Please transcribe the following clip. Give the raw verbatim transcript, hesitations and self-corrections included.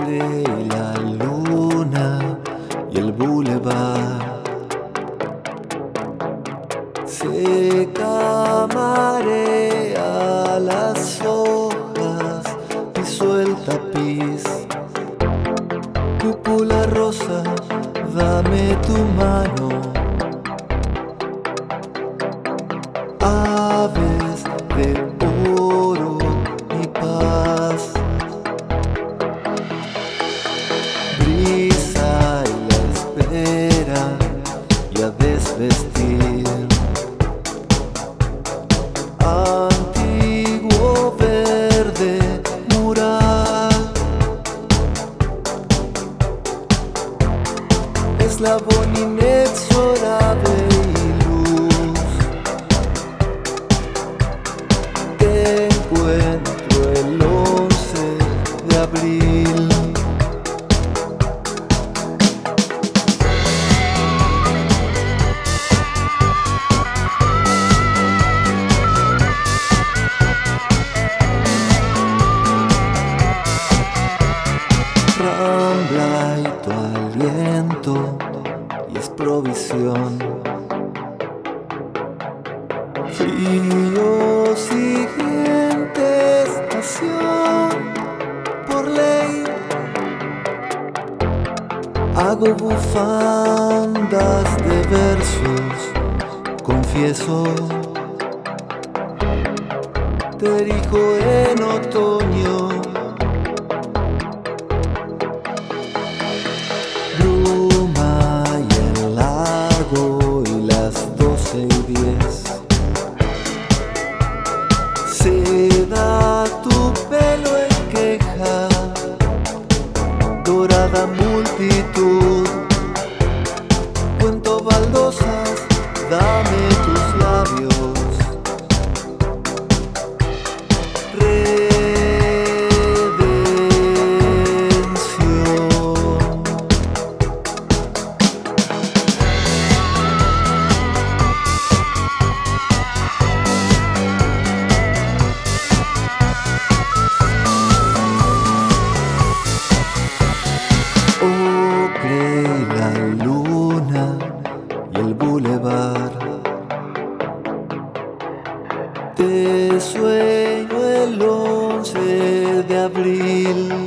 creí la luna y el bulevar. Se camarea las hojas, pisó el tapiz. Cúpula rosa, dame tu mano. Aves de oro y paz. Brisa y la espera y a desvestir. Antiguo verde mural. Eslabón inexorable y luz. Te encuentro el once de abril. Rambla y tu aliento y es provisión. Frío siguiente estación, por ley hago bufandas de versos, confieso. Te erijo en otoño. Seda tu pelo en queja, dorada multitud. Cuento baldosas, dame tus labios. La luna y el bulevar. Te sueño el once de abril.